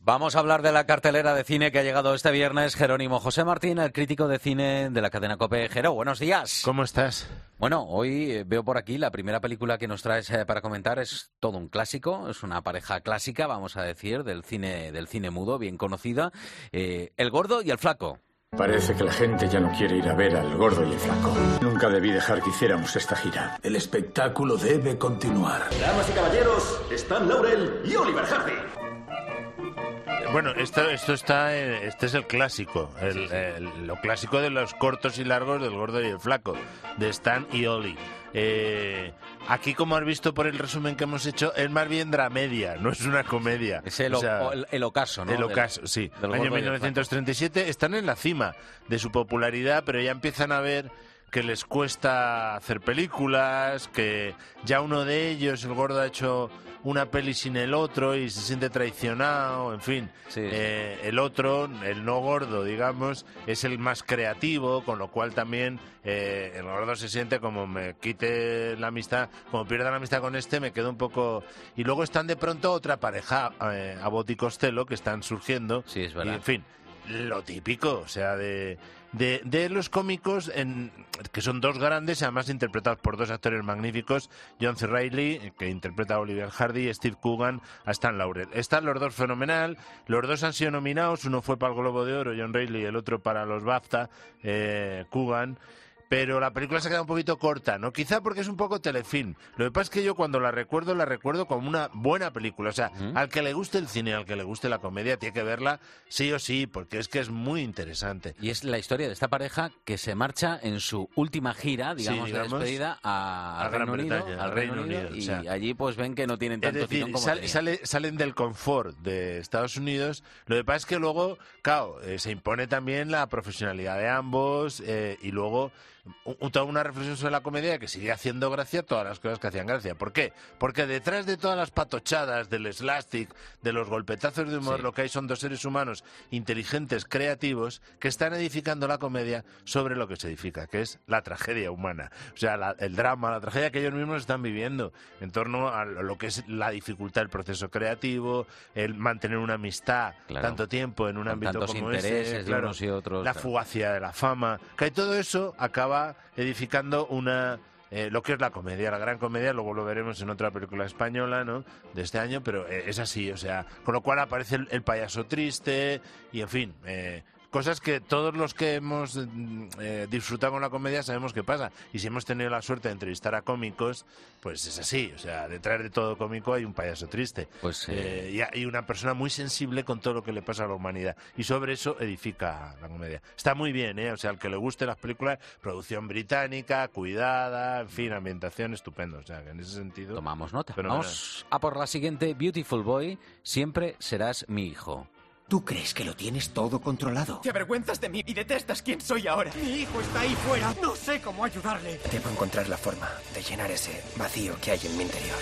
Vamos a hablar de la cartelera de cine que ha llegado este viernes. Jerónimo José Martín, el crítico de cine de la cadena COPE. Jero, buenos días. ¿Cómo estás? Bueno, hoy veo por aquí la primera película que nos traes para comentar. Es todo un clásico, es una pareja clásica, vamos a decir, del cine mudo, bien conocida. El gordo y el flaco. Parece que la gente ya no quiere ir a ver al gordo y el flaco. Nunca debí dejar que hiciéramos esta gira. El espectáculo debe continuar. Damas y caballeros, Stan Laurel y Oliver Hardy. Bueno, este es el clásico, lo clásico de los cortos y largos del gordo y el flaco, de Stan y Oli. Aquí, como has visto por el resumen que hemos hecho, es más bien dramedia, no es una comedia. Es el ocaso, ¿no? El ocaso, sí. Del Año 1937, están en la cima de su popularidad, pero ya empiezan a ver que les cuesta hacer películas, que ya uno de ellos, el gordo, ha hecho una peli sin el otro y se siente traicionado, en fin. Sí. El otro, el no gordo, digamos, es el más creativo, con lo cual también el gordo se siente como me quite la amistad, como pierda la amistad con este, me quedo un poco... Y luego están de pronto otra pareja, Abbott y Costello, que están surgiendo. Sí, es verdad. Y, en fin, lo típico, o sea, de los cómicos, que son dos grandes, además interpretados por dos actores magníficos, John C. Reilly, que interpreta a Oliver Hardy, y Steve Coogan a Stan Laurel. Están los dos fenomenal, los dos han sido nominados, uno fue para el Globo de Oro, John Reilly, y el otro para los BAFTA, Coogan. Pero la película se ha quedado un poquito corta, ¿no? Quizá porque es un poco telefilm. Lo que pasa es que yo cuando la recuerdo como una buena película. O sea, al que le guste el cine, al que le guste la comedia, tiene que verla sí o sí, porque es que es muy interesante. Y es la historia de esta pareja que se marcha en su última gira, digamos, de despedida al Reino Unido, y allí pues ven que no tienen tanto tirón como salen del confort de Estados Unidos. Lo que pasa es que luego, claro, se impone también la profesionalidad de ambos y luego toda una reflexión sobre la comedia que sigue haciendo gracia todas las cosas que hacían gracia. ¿Por qué? Porque detrás de todas las patochadas, del slapstick, de los golpetazos de humor, lo que hay son dos seres humanos inteligentes, creativos, que están edificando la comedia sobre lo que se edifica, que es la tragedia humana. O sea, el drama, la tragedia que ellos mismos están viviendo en torno a lo que es la dificultad del proceso creativo, el mantener una amistad tanto tiempo en un ámbito como ese, de unos y otros, la fugacidad de la fama, que todo eso acaba edificando lo que es la comedia, la gran comedia. Luego lo veremos en otra película española, ¿no?, de este año, pero es así, o sea, con lo cual aparece el payaso triste y, en fin, cosas que todos los que hemos disfrutado con la comedia sabemos que pasa. Y si hemos tenido la suerte de entrevistar a cómicos, pues es así. O sea, detrás de todo cómico hay un payaso triste. Y hay una persona muy sensible con todo lo que le pasa a la humanidad. Y sobre eso edifica la comedia. Está muy bien, ¿eh? O sea, al que le guste las películas, producción británica, cuidada, en fin, ambientación estupendo. O sea, que en ese sentido... Tomamos nota. Vamos a por la siguiente. Beautiful Boy, siempre serás mi hijo. ¿Tú crees que lo tienes todo controlado? Te avergüenzas de mí y detestas quién soy ahora. Mi hijo está ahí fuera. No sé cómo ayudarle. Debo encontrar la forma de llenar ese vacío que hay en mi interior.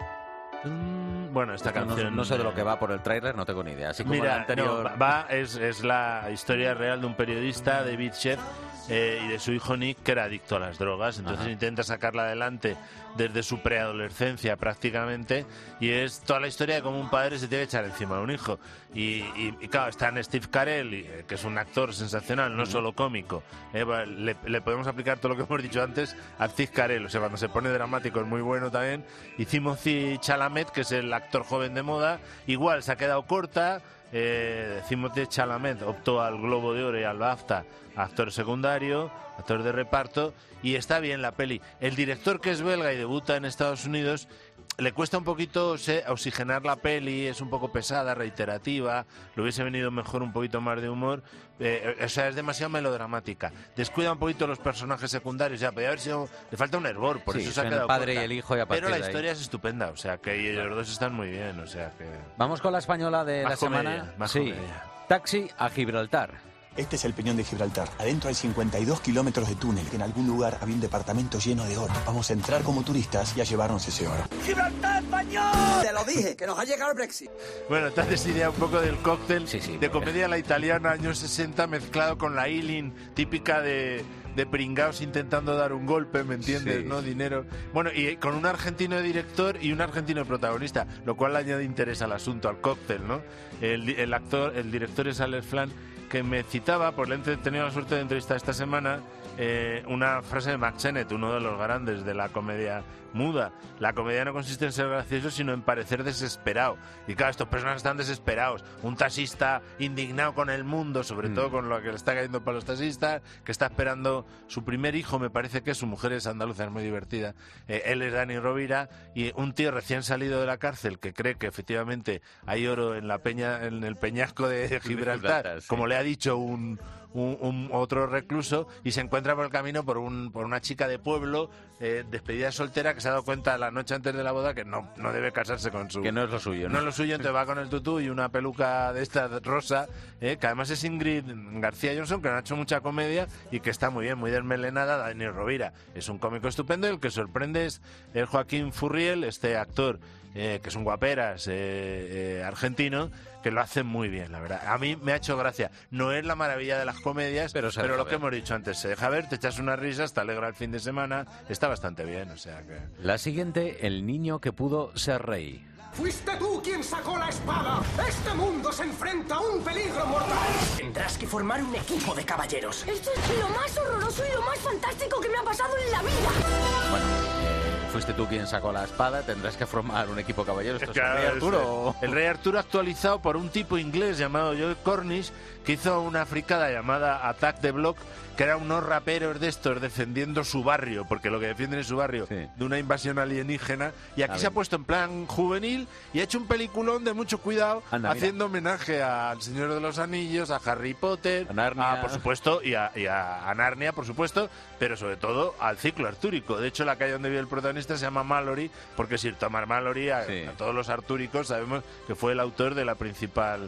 Bueno, esta canción... No sé de lo que va por el tráiler, no tengo ni idea. Así como Mira, la anterior... es la historia real de un periodista, David Sheff, y de su hijo Nick, que era adicto a las drogas. Entonces intenta sacarla adelante desde su preadolescencia prácticamente, y es toda la historia de cómo un padre se tiene que echar encima de un hijo. Y claro, está en Steve Carell, que es un actor sensacional, no solo cómico. Le podemos aplicar todo lo que hemos dicho antes a Steve Carell, o sea, cuando se pone dramático es muy bueno también. Y Timothée Chalamet, que es el actor joven de moda, igual se ha quedado corta. Timothée Chalamet optó al Globo de Oro y al BAFTA, actor secundario, actor de reparto, y está bien la peli. El director, que es belga y debuta en Estados Unidos, le cuesta un poquito oxigenar la peli, es un poco pesada, reiterativa, le hubiese venido mejor un poquito más de humor, o sea, es demasiado melodramática, descuida un poquito los personajes secundarios, ya podría haber sido, le falta un hervor, por eso se ha quedado el padre corta. Y el hijo, y a pero la de historia es estupenda, o sea, que los dos están muy bien, o sea que... Vamos con la española de la semana. Comedia. Taxi a Gibraltar. Este es el Peñón de Gibraltar. Adentro hay 52 kilómetros de túnel. En algún lugar había un departamento lleno de oro. Vamos a entrar como turistas y a llevarnos ese oro. ¡Gibraltar español! Te lo dije, que nos ha llegado el Brexit. Bueno, te haces idea un poco del cóctel de comedia a la italiana, años 60, mezclado con la Ealing típica de de pringaos intentando dar un golpe, ¿me entiendes? Sí. ¿No? Dinero. Bueno, y con un argentino director y un argentino protagonista, lo cual le añade interés al asunto, al cóctel, ¿no? El director es Alex Flan, que me citaba, pues le he tenido la suerte de entrevistar esta semana, una frase de Mack Sennett, uno de los grandes de la comedia muda. La comedia no consiste en ser gracioso, sino en parecer desesperado. Y claro, estos personajes están desesperados. Un taxista indignado con el mundo, sobre todo con lo que le está cayendo para los taxistas, que está esperando su primer hijo, me parece que su mujer es andaluza, es muy divertida. Él es Dani Rovira, y un tío recién salido de la cárcel que cree que efectivamente hay oro en la peña, en el peñasco de Gibraltar, sí. como le ha dicho un otro recluso, y se encuentra por el camino por una chica de pueblo, despedida soltera, que se ha dado cuenta la noche antes de la boda que no debe casarse con su... Que no es lo suyo, No es lo suyo, entonces va con el tutú y una peluca de esta rosa, que además es Ingrid García Johnson, que no ha hecho mucha comedia y que está muy bien, muy desmelenada. Dani Rovira es un cómico estupendo, y el que sorprende es el Joaquín Furriel, este actor, que es un guaperas argentino, que lo hace muy bien, la verdad. A mí me ha hecho gracia. No es la maravilla de las comedias, pero lo que hemos dicho antes, se deja ver, te echas unas risas, te alegra el fin de semana, está bastante bien, o sea que... La siguiente, El niño que pudo ser rey. ¡Fuiste tú quien sacó la espada! ¡Este mundo se enfrenta a un peligro mortal! Tendrás que formar un equipo de caballeros. Esto es lo más horroroso y lo más fantástico que me ha pasado en la vida. Bueno, fuiste tú quien sacó la espada, tendrás que formar un equipo caballero. ¿Esto Claro, es el Rey Arturo? El Rey Arturo actualizado por un tipo inglés llamado Joe Cornish, que hizo una fricada llamada Attack the Block, que era unos raperos de estos defendiendo su barrio, porque lo que defienden es su barrio, sí, de una invasión alienígena, y aquí se ha puesto en plan juvenil y ha hecho un peliculón de mucho cuidado, haciendo homenaje al Señor de los Anillos, a Harry Potter, a Narnia, por supuesto, y a Narnia, por supuesto, pero sobre todo al ciclo artúrico. De hecho, la calle donde vive el protagonista se llama Mallory, porque Sir Thomas Mallory, a todos los artúricos sabemos que fue el autor de la principal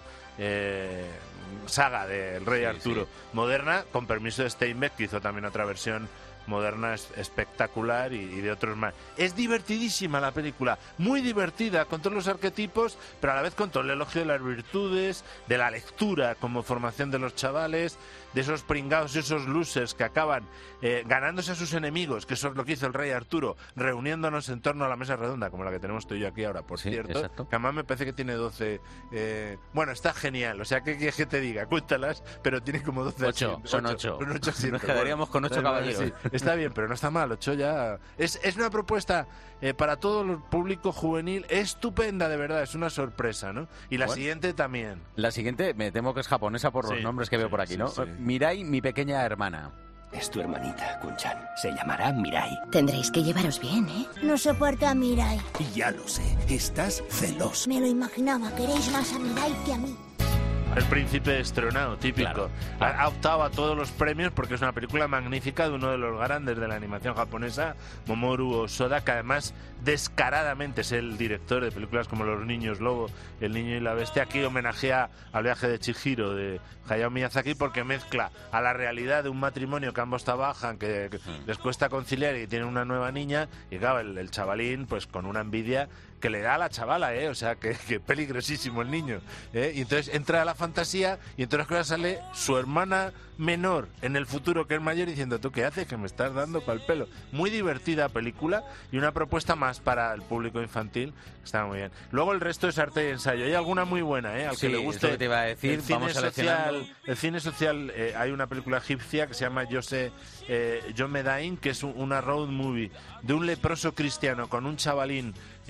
saga del Rey Arturo moderna, con permiso de Steinbeck, que hizo también otra versión moderna espectacular, y de otros más. Es divertidísima la película, muy divertida, con todos los arquetipos, pero a la vez con todo el elogio de las virtudes, de la lectura como formación de los chavales, de esos pringados y esos losers que acaban ganándose a sus enemigos, que eso es lo que hizo el Rey Arturo, reuniéndonos en torno a la mesa redonda, como la que tenemos tú y yo aquí ahora, por cierto, exacto, que además me parece que tiene 12... bueno, está genial, o sea, ¿qué quieres que te diga? Cuéntalas, pero tiene como 12... 8, son 8. Nos quedaríamos con 8 caballeros. Sí, está bien, pero no está mal, 8 ya... Es una propuesta para todo el público juvenil estupenda, de verdad, es una sorpresa, ¿no? Y la siguiente también. La siguiente, me temo que es japonesa por los nombres que veo por aquí, ¿no? Sí. Mirai, mi pequeña hermana. Es tu hermanita, Kun-chan. Se llamará Mirai. Tendréis que llevaros bien, ¿eh? No soporto a Mirai. Ya lo sé, estás celoso. Me lo imaginaba, queréis más a Mirai que a mí. El príncipe destronado, típico. Claro. Ha optado a todos los premios porque es una película magnífica de uno de los grandes de la animación japonesa, Mamoru Hosoda, que además descaradamente es el director de películas como Los Niños Lobo, El Niño y la Bestia. Aquí homenajea al viaje de Chihiro de Hayao Miyazaki, porque mezcla a la realidad de un matrimonio que ambos trabajan, que les cuesta conciliar, y que tienen una nueva niña, y claro, el chavalín pues con una envidia que le da a la chavala, o sea, que peligrosísimo el niño, y entonces entra a la fantasía, y entonces sale su hermana menor en el futuro, que es mayor, diciendo, ¿tú qué haces? Que me estás dando pa'l pelo. Muy divertida película, y una propuesta más para el público infantil, está muy bien. Luego el resto es arte y ensayo. Hay alguna muy buena, al que le guste. Es lo que te iba a decir, el cine vamos social, el cine social, hay una película egipcia que se llama Yo Medain, que es una road movie de un leproso cristiano con un chavalín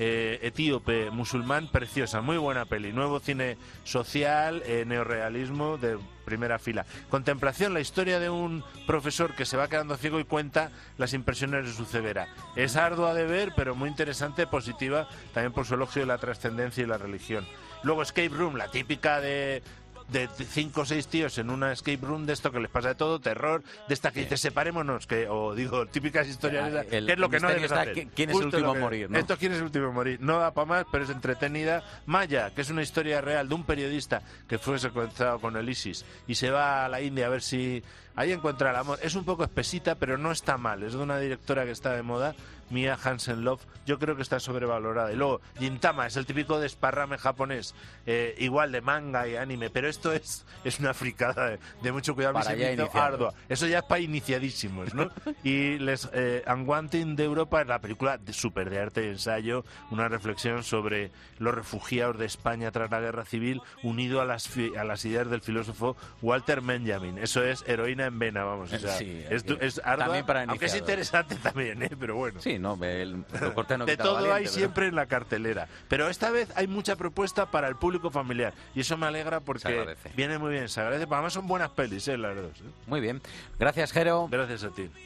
etíope musulmán, preciosa, muy buena peli. Nuevo cine social, neorrealismo de primera fila. Contemplación, la historia de un profesor que se va quedando ciego y cuenta las impresiones de su ceguera. Es ardua de ver, pero muy interesante, positiva, también por su elogio de la trascendencia y la religión. Luego Escape Room, la típica de 5 o 6 tíos en una escape room, de esto que les pasa de todo, terror, de esta que dice separémonos, típicas historias, que es lo que no debes hacer. ¿Quién es el último a morir? ¿no? Esto, ¿quién es el último a morir? No da para más, pero es entretenida. Maya, que es una historia real de un periodista que fue secuestrado con el ISIS y se va a la India a ver si ahí encuentra el amor. Es un poco espesita, pero no está mal. Es de una directora que está de moda, Mia Hansen-Løve, yo creo que está sobrevalorada. Y luego, Gintama es el típico desparrame japonés, igual de manga y anime, pero esto es una fricada de mucho cuidado. Para ya ardua. Eso ya es para iniciadísimos, ¿no? Y Unwanted de Europa es la película súper de arte y ensayo, una reflexión sobre los refugiados de España tras la Guerra Civil, unido a las ideas del filósofo Walter Benjamin. Eso es heroína en vena, vamos. O sea, sí, es ardua, también para aunque es interesante también, pero bueno. Sí, no, lo corté no de quita todo valiente, hay siempre en la cartelera. Pero esta vez hay mucha propuesta para el público familiar. Y eso me alegra porque viene muy bien, se agradece. Además son buenas pelis, las dos. Muy bien. Gracias, Jero. Gracias a ti.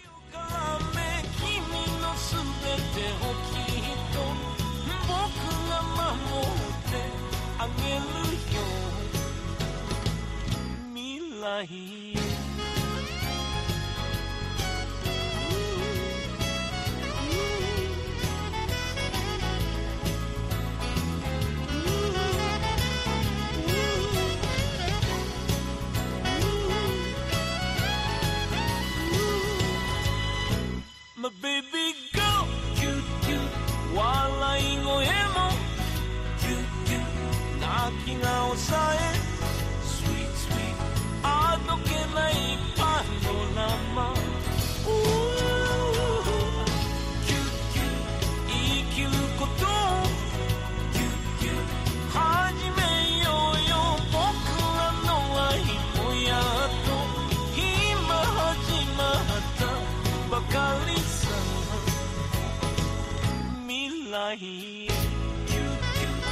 My baby girl, cute, cute, 笑い声も cute, cute, 泣き顔さえ sweet, sweet, あどけないパノラマ cute, cute, 生きること cute, cute, 始めようよ僕らの愛もやっと今始まったばかり未来へ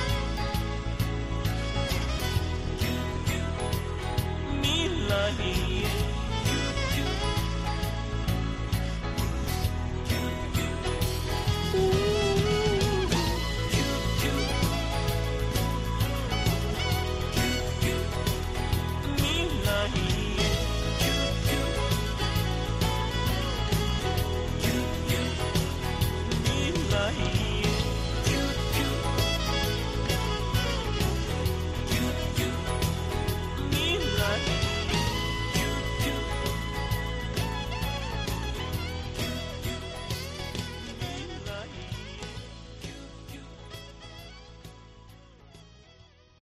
未来